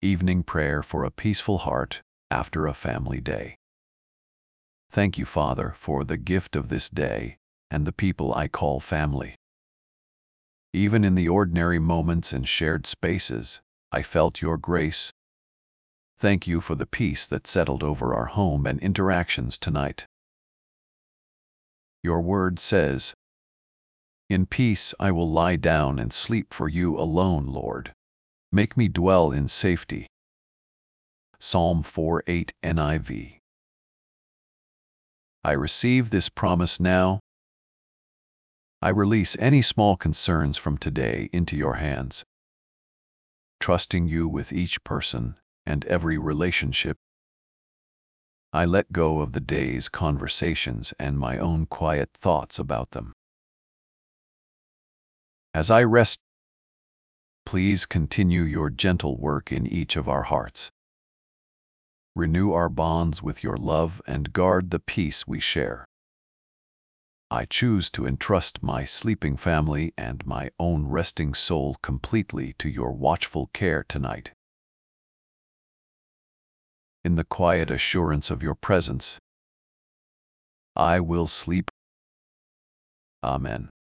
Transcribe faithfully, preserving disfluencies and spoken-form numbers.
Evening prayer for a peaceful heart after a family day. Thank you, Father, for the gift of this day and the people I call family. Even in the ordinary moments and shared spaces, I felt your grace. Thank you for the peace that settled over our home and interactions tonight. Your word says, "In peace I will lie down and sleep, for you alone, Lord. Make me dwell in safety." Psalm four eight N I V. I receive this promise now. I release any small concerns from today into your hands, trusting you with each person and every relationship. I let go of the day's conversations and my own quiet thoughts about them. As I rest, please continue your gentle work in each of our hearts. Renew our bonds with your love and guard the peace we share. I choose to entrust my sleeping family and my own resting soul completely to your watchful care tonight. In the quiet assurance of your presence, I will sleep. Amen.